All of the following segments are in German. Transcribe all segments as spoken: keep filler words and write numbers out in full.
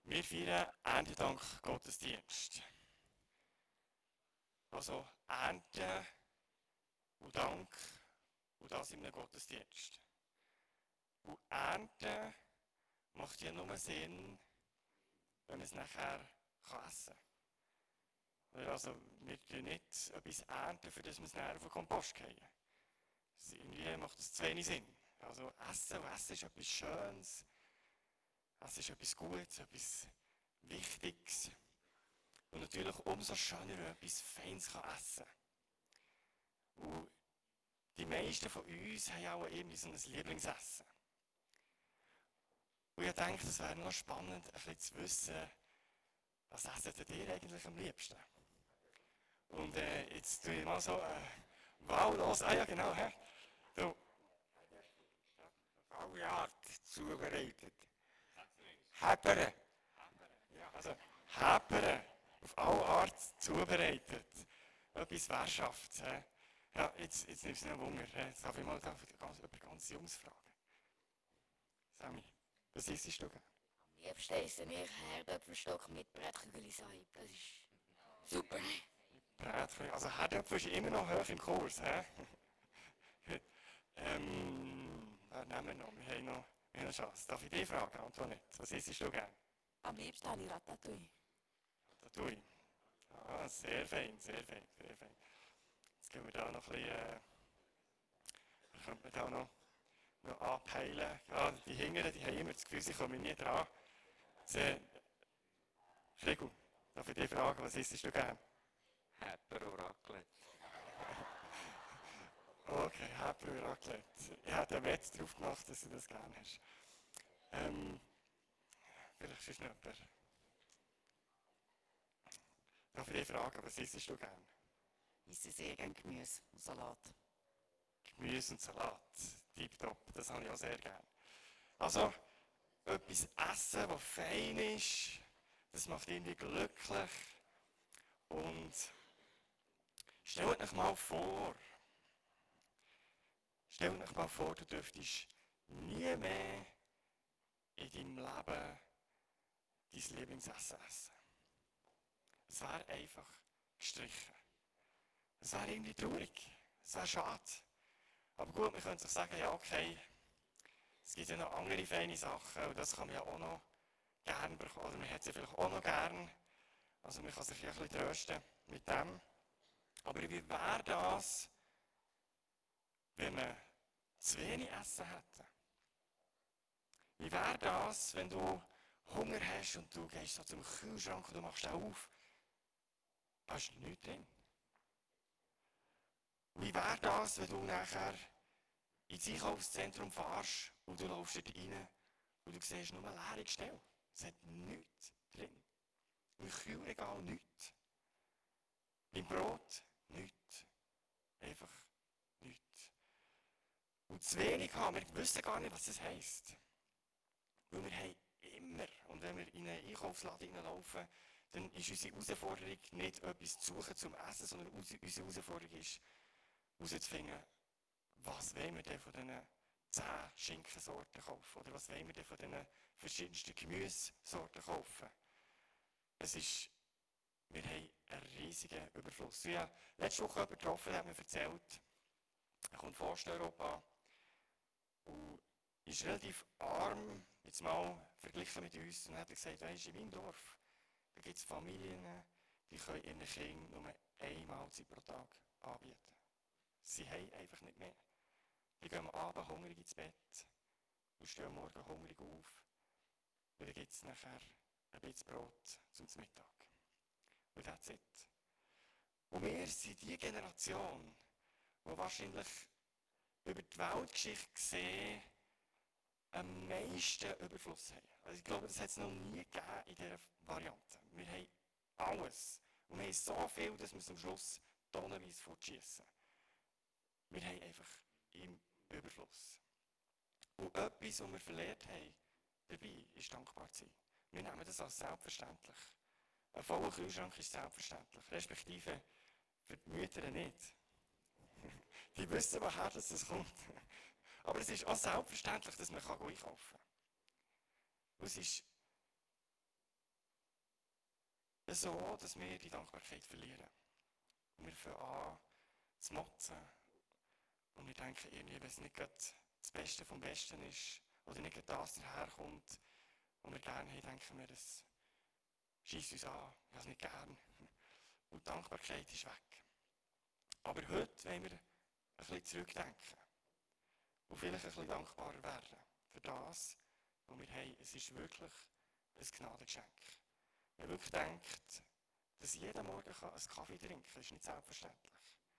Wir feiern Erntedank Gottesdienst. Also Ernte und Dank und das in einem Gottesdienst. Und Ernte macht ja nur Sinn, wenn man es nachher kann essen kann. Also wir tun nicht etwas ernten, für das wir es nachher auf den Kompost gehen. Irgendwie macht das zu wenig Sinn. Also Essen und Essen ist etwas Schönes. Essen ist etwas Gutes, etwas Wichtiges. Und natürlich umso schöner, wenn man etwas Feines kann essen kann. Und die meisten von uns haben auch irgendwie so ein Lieblingsessen. Und ich denke, es wäre noch spannend, ein bisschen zu wissen, was esst ihr eigentlich am liebsten? Und äh, jetzt tue ich mal so äh, wow los. Ah ja, genau. Hä? Du. Alle Art zubereitet. Häpere. Ja, also Häpere. Auf alle Art zubereitet. Etwas Währschafts. Äh. Ja, jetzt, jetzt nimmst du noch Wunder. Äh. Jetzt darf ich mal da über ganz Jungs fragen. Sammy, was isst du gerne? Am liebsten esse ich Herdöpfelstock mit Brattkügel-Sei. Das ist super. Bratkartoffeln. Also Herdöpfel ist immer noch hoch im Kurs. He? ähm, was nehmen wir noch? Wir haben noch, wir haben noch Chance. Darf ich dich fragen, Antoinette? Was isst du gerne? Am liebsten habe ich Ratatouille. Ratatouille. Ah, sehr fein, sehr fein, sehr fein. Jetzt gehen wir da noch ein bisschen, äh, könnte man da noch, noch anpeilen. Ja, die Hingeren, die haben immer das Gefühl, sie kommen nie dran. Sehr, Kriegel, darf ich dich fragen, was isst du gerne? Häpper und Raclette. Okay, Häpfel und Raclette. Ich hätte einen Wetz drauf gemacht, dass du das gerne hast. Ähm, vielleicht ist noch jemand. Darf ich dich fragen, was isst du gerne? Ich esse sehr gerne Gemüse und Salat. Gemüse und Salat. Tipptopp, das habe ich auch sehr gerne. Also, etwas essen, das fein ist, das macht irgendwie glücklich. Und stellt euch mal vor, stellt euch mal vor, du dürftest nie mehr in deinem Leben dein Lieblingsessen essen. Es wäre einfach gestrichen. Es wäre irgendwie traurig. Es wäre schade. Aber gut, man könnte sich sagen, ja okay, es gibt ja noch andere feine Sachen und das kann man ja auch noch gerne bekommen. Oder man hat sie vielleicht auch noch gern. Also man kann sich ja ein bisschen trösten mit dem. Aber wie wäre das, wenn wir zu wenig Essen hätten? Wie wäre das, wenn du Hunger hast und du gehst so zum Kühlschrank und du machst den auf? Da ist nichts drin. Wie wäre das, wenn du nachher ins Einkaufszentrum fährst und du läufst dort rein und du siehst nur eine leere Stelle? Es hat nichts drin. Im Kühlregal nichts. Beim Brot nichts. Einfach nichts. Und zu wenig haben, wir wissen gar nicht, was das heisst. Weil wir haben immer, und wenn wir in einen Einkaufsladen hineinlaufen, dann ist unsere Herausforderung nicht etwas zu suchen zum Essen, sondern unsere Herausforderung ist, herauszufinden, was wollen wir denn von diesen zehn Schinkensorten kaufen? Oder was wollen wir denn von diesen verschiedensten Gemüsesorten kaufen? Es ist, wir haben einen riesigen Überfluss. Ich habe letzte Woche jemanden getroffen, der hat mir erzählt, er kommt von Osteuropa und ist relativ arm, jetzt mal verglichen mit uns. Und hat er gesagt, weisst, in meinem Dorf, da gibt es Familien, die können ihren Kindern nur eine Mahlzeit pro Tag anbieten. Sie haben einfach nicht mehr. Die gehen am Abend hungrig ins Bett und stehen am Morgen hungrig auf. Und dann gibt es nachher ein bisschen Brot zum Mittag. Und that's it. Und wir sind die Generation, die wahrscheinlich über die Weltgeschichte gesehen am meisten Überfluss haben. Also ich glaube, das hat es noch nie gegeben in dieser Variante. Wir haben alles. Und wir haben so viel, dass wir zum Schluss tonnenweise fortschießen. Wir haben einfach im Überfluss. Und etwas, was wir verlernt haben, dabei ist dankbar zu sein. Wir nehmen das als selbstverständlich. Ein voller Kühlschrank ist selbstverständlich, respektive für die Mütter nicht. Die wissen, woher das kommt. Aber es ist auch selbstverständlich, dass man einkaufen kann. Und es ist so, dass wir die Dankbarkeit verlieren. Und wir fangen an zu motzen. Und wir denken irgendwie, wenn es nicht gerade das Beste vom Besten ist, oder nicht gerade das daherkommt, was wir gerne haben, denken wir, das scheisst uns an, ich habe es nicht gern. Und die Dankbarkeit ist weg. Aber heute wollen wir ein bisschen zurückdenken und vielleicht ein bisschen dankbarer werden für das, was wir haben. Es ist wirklich ein Gnadengeschenk. Wenn man wirklich denkt, dass jeder Morgen einen Kaffee trinken kann, ist nicht selbstverständlich.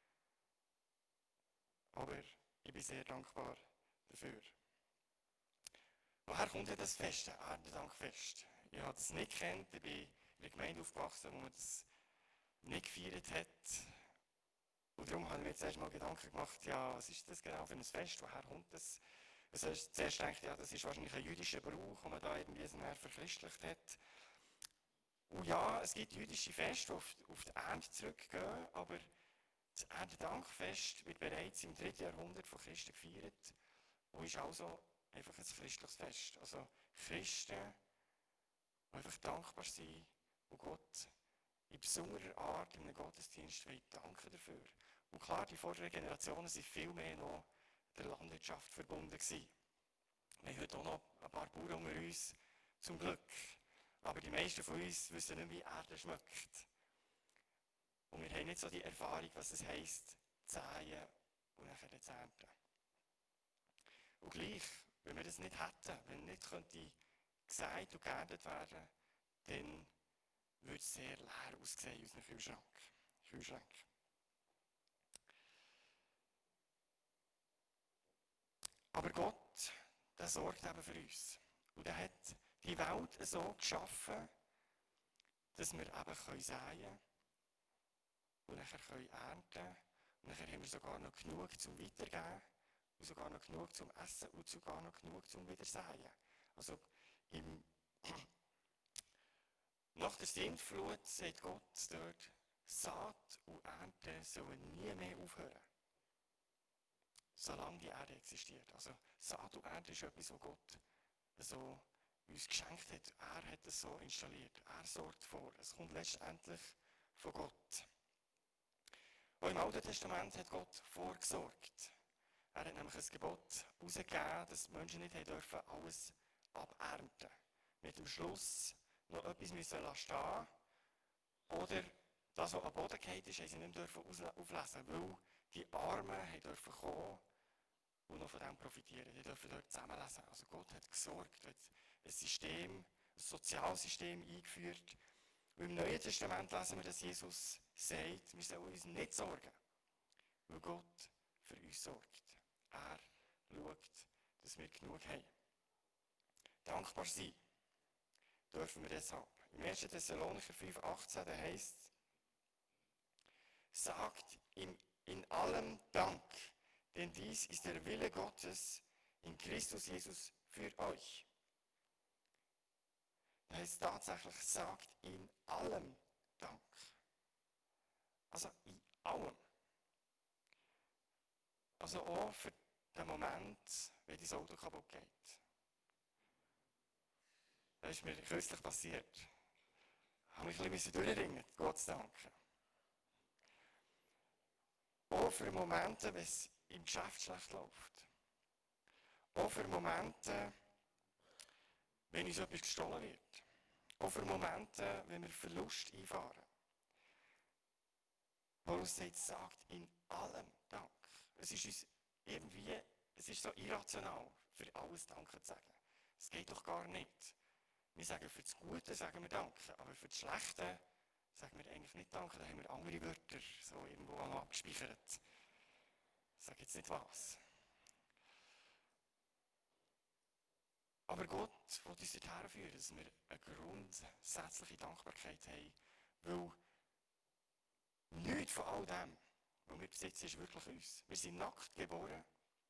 Aber ich bin sehr dankbar dafür. Woher kommt denn das Fest, das Erntedankfest? Ich habe das nicht gekannt, ich bin in einer Gemeinde aufgewachsen, wo man das nicht gefeiert hat. Und darum habe ich mir jetzt erst mal Gedanken gemacht, ja, was ist das genau für ein Fest, woher kommt das? Also zuerst dachte ich, ja, das ist wahrscheinlich ein jüdischer Brauch, den man da irgendwie so verchristlicht hat. Und ja, es gibt jüdische Feste, die auf, auf die Ernte zurückgehen, aber das Erntedankfest wird bereits im dritten Jahrhundert von Christen gefeiert und ist also einfach ein christliches Fest. Also Christen, die einfach dankbar sind und Gott in besonderer Art in einem Gottesdienst danken dafür. Und klar, die vorderen Generationen waren viel mehr noch der Landwirtschaft verbunden gewesen. Wir haben heute auch noch ein paar Bauern unter uns, zum Glück. Aber die meisten von uns wissen nicht, wie Erde schmeckt. Und wir haben nicht so die Erfahrung, was es heisst, zu säen und nachher zu ernten. Und gleich, wenn wir das nicht hätten, wenn nicht könnte gesät und geerntet werden, dann würde es sehr leer aussehen in unserem Kühlschrank. Kühlschrank. Aber Gott, der sorgt eben für uns. Und er hat die Welt so geschaffen, dass wir eben säen können und nachher können ernten. Und nachher haben wir sogar noch genug zum Weitergeben und sogar noch genug zum Essen und sogar noch genug zum Wiedersäen. Also im Nach der Sintflut sagt Gott dort, Saat und Ernte sollen nie mehr aufhören. Solange die Erde existiert. Also Saat und Ernte ist etwas, was Gott so uns geschenkt hat. Er hat es so installiert. Er sorgt vor. Es kommt letztendlich von Gott. Auch im Alten Testament hat Gott vorgesorgt. Er hat nämlich ein Gebot herausgegeben, dass die Menschen nicht dürfen alles abernten. Mit dem Schluss noch etwas müssen stehen oder das, was am Boden gefallen ist, haben sie nicht auflesen, weil die Armen dürfen kommen und noch von dem profitieren. Die dürfen dort zusammenlesen. Also Gott hat gesorgt, hat ein System, ein Sozialsystem eingeführt. Und im Neuen Testament lesen wir, dass Jesus sagt, wir sollen uns nicht sorgen, weil Gott für uns sorgt. Er schaut, dass wir genug haben. Dankbar sein dürfen wir deshalb. Im ersten Thessalonicher fünf achtzehn heisst es, sagt ihm in allem Dank, denn dies ist der Wille Gottes in Christus Jesus für euch. Das heißt tatsächlich, sagt in allem Dank. Also in allem. Also auch für den Moment, wenn dein Auto kaputt geht. Das ist mir kürzlich passiert. Ich habe mich ein bisschen durchringen, Gott zu danken. Auch für Momente, wenn es im Geschäft schlecht läuft. Auch für Momente, wenn uns etwas gestohlen wird. Auch für Momente, wenn wir Verlust einfahren. Paulus sagt, sagt in allem Dank. Es ist uns irgendwie, es ist so irrational, für alles Danke zu sagen. Es geht doch gar nicht. Wir sagen für das Gute sagen wir Danke, aber für das Schlechte sagen wir eigentlich nicht Danke. Da haben wir andere Wörter so irgendwo abgespeichert. Ich sage jetzt nicht was. Aber Gott will uns dorthin führen, dass wir eine grundsätzliche Dankbarkeit haben, weil nichts von all dem, was wir besitzen, ist wirklich uns. Wir sind nackt geboren.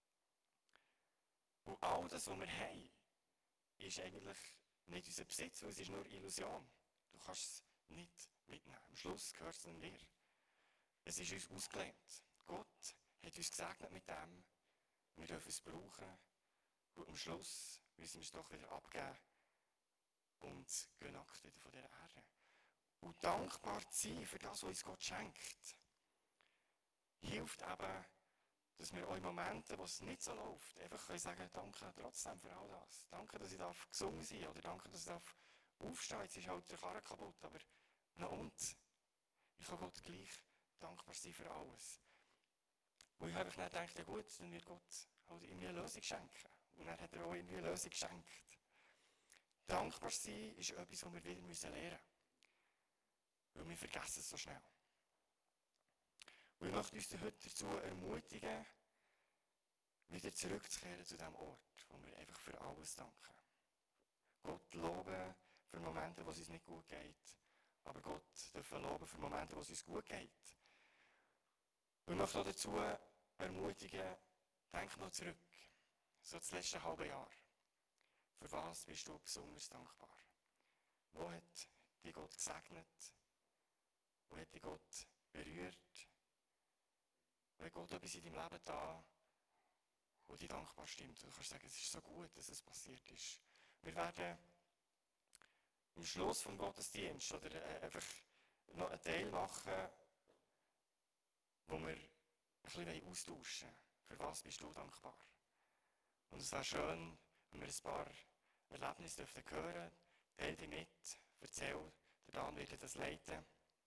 Und all das, was wir haben, ist eigentlich nicht unser Besitz, weil es ist nur Illusion. Du kannst es nicht mitnehmen. Am Schluss gehört es dann dir. Es ist uns ausgelehnt. Gott hat uns gesegnet mit dem. Wir dürfen es brauchen. Und am Schluss müssen wir es doch wieder abgeben und gehen nackt wieder von dieser Erde. Und dankbar zu sein für das, was uns Gott schenkt, hilft eben, dass wir auch in Momenten, wo es nicht so läuft, einfach können sagen, danke trotzdem für all das. Danke, dass ich darf gesungen sein oder danke, dass ich darf aufstehen. Jetzt ist halt der Karren kaputt, aber na und? Ich kann Gott gleich dankbar sein für alles. Und ich habe einfach nicht gedacht, ja gut, dann wird Gott halt irgendwie eine Lösung schenken. Und dann hat er auch irgendwie eine Lösung geschenkt. Dankbar sein ist etwas, was wir wieder lernen müssen. Weil wir vergessen es so schnell. Und ich möchte uns heute dazu ermutigen, wieder zurückzukehren zu dem Ort, wo wir einfach für alles danken. Gott loben für Momente, wo es uns nicht gut geht. Aber Gott dürfen loben für Momente, wo es uns gut geht. Und ich möchte auch dazu ermutigen, denk noch zurück. So das letzte halbe Jahr. Für was bist du besonders dankbar? Wo hat dich Gott gesegnet? Wo hat dich Gott berührt? Wo hat Gott etwas in deinem Leben da, wo dich dankbar stimmt? Du kannst sagen, es ist so gut, dass es passiert ist. Wir werden am Schluss vom Gottesdienst oder äh, einfach noch einen Teil machen, wo wir ein bisschen austauschen wollen. Für was bist du dankbar? Und es wäre schön, wenn wir ein paar Erlebnisse dürfen hören. Teil dich mit, erzähl, der Dan wird das leiten.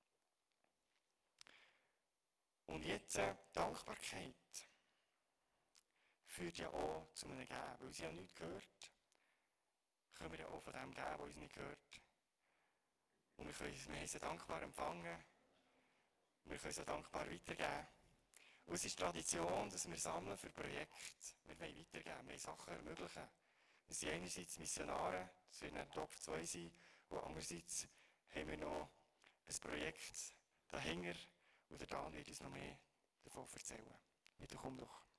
Und jetzt äh, Dankbarkeit führt ja auch zu einem Geben, weil sie ja nichts gehört. Können wir ja auch von dem geben, was uns nicht gehört. Und wir, können, wir haben sie dankbar empfangen. Wir können sie dankbar weitergeben. Und es ist Tradition, dass wir sammeln für Projekte. Wir wollen weitergeben, wir wollen Sachen ermöglichen. Wir sind einerseits Missionare, das wird dann Topf zwei sein, und andererseits haben wir noch ein Projekt dahinter, und der Dan wird uns noch mehr davon erzählen. Bitte komm doch.